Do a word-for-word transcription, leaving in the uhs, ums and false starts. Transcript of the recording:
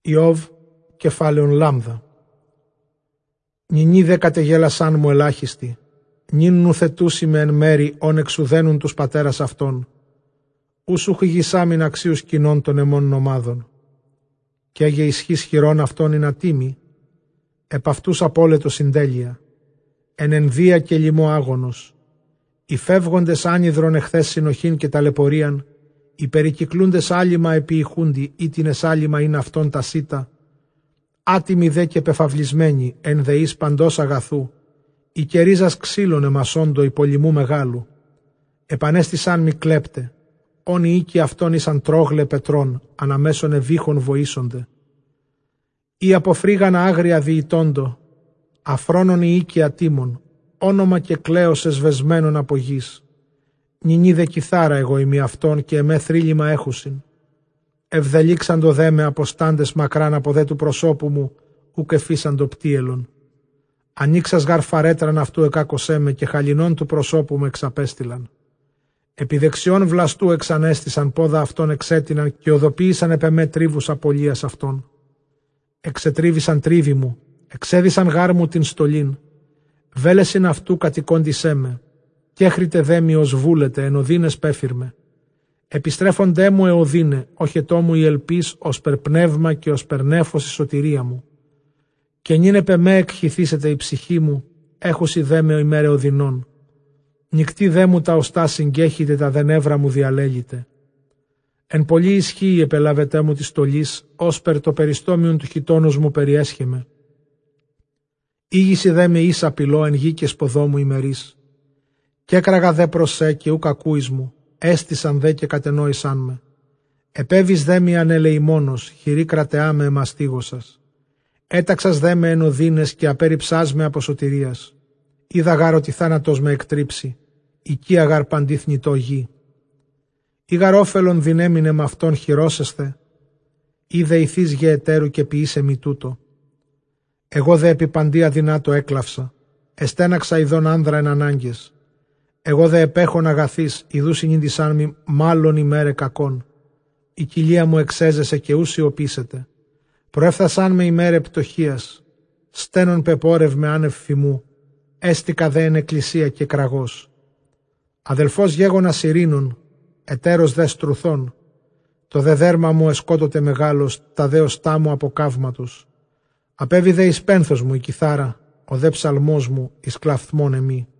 Ιώβ, κεφάλαιον λάμδα. Νινοί δε κατεγέλασάν μου ελάχιστοι, νυν νουθετούσι με εν μέρη όν εξουδένουν τους πατέρας αυτών, ούσου χυγισάμιν αξίους κοινών των εμών ομάδων. Και έγε ισχύς χειρών αυτών είναι ατίμη, επ' αυτούς απόλετο συντέλεια, εν ενδία και λοιμό άγωνος, οι φεύγοντες άνυδρον εχθές συνοχήν και ταλαιπωρίαν, οι περικυκλούντες άλυμα επιηχούντι, ή την εσάλυμα είναι αυτόν τα σύτα, άτιμοι δε και πεφαυλισμένοι, εν δεείς παντός αγαθού, η κερίζας ξύλων εμασόντο υπολοιμού μεγάλου, επανέστησαν μη κλέπτε, όν οι οίκοι αυτών ήσαν τρόγλε πετρών, αναμέσων ευήχων βοήσονται. Ή αποφρίγανα άγρια διητώντο, αφρόνων οι οίκοι ατίμων, όνομα και κλαίος εσβεσμένων από γης. Νινή δε κιθάρα εγώ ημί αυτών και εμέ θρύλημα έχουσιν. Ευδελίξαντο δε με αποστάντες μακράν από δε του προσώπου μου, ουκ εφίσαντο πτύελον. Ανοίξας γαρ φαρέτραν αυτού εκάκωσέ με και χαλινών του προσώπου μου εξαπέστειλαν. Επί δεξιών βλαστού εξανέστησαν πόδα αυτών εξέτειναν και οδοποίησαν επ' εμέ τρίβους απολίας αυτών. Εξετρίβησαν τρίβη μου, εξέδισαν γάρ μου την στολήν. Βέλεσιν αυτού κατοικώντισέ με, και έχριτε δε μη ως βούλετε εν οδύνες πέφυρμε. Επιστρέφοντέ μου εωδύνε, όχετό μου η ελπίς ως περπνεύμα και ως περνέφος η σωτηρία μου. Και νυν επ' εμέ εκχυθήσετε η ψυχή μου, έχουσι δε με ο ημέρε οδυνών. Νυκτή δε μου τα οστά συγκέχετε, τα δε νεύρα μου διαλέγετε. Εν πολύ ισχύει επελάβετέ μου τη στολής, όσπερ το περιστόμιον του χιτώνος μου περιέσχεμε. Ήγηση δε με ίσα απειλώ εν γη και σποδό μου ημερής. Κι έκραγα δε προς σε και ουκ ακούεις μου, έστησαν δε και κατενόησαν με. Επέβης δε μη ανελεημόνος, χειρή κρατεά με εμαστίγωσας. Έταξας δε με εν οδύνες και απέριψάς με από σωτηρίας. Είδα γάρ ότι θάνατος με εκτρίψει, οικία γάρ παντίθνητο γη. Ή γαρ όφελον δυνέμινε μ' αυτόν χειρόσεσθε, είδε ηθής γε ετέρου και ποιήσε μη τούτο. Εγώ δε επί παντή αδυνάτο έκλαυσα, εστέναξα ειδών άνδρα εν ανάγκες. Εγώ δε επέχον αγαθής, ιδού συνήντησάν μη μάλλον ημέρε κακών. Η κοιλία μου εξέζεσε και ου σιωπήσετε. Προέφθασαν με ημέρε πτωχίας, στένον πεπόρευ άνευ φημού, έστικα δε εν εκκλησία και κραγός. Αδελφός γέγονας ειρήνων, ετέρος δε στρουθών, το δε δέρμα μου εσκότοτε μεγάλος, τα δε οστά μου από καύματος. Απέβη δε εις πένθος μου η κιθάρα, ο δε ψαλμός μου εις κλαφθμόν εμεί.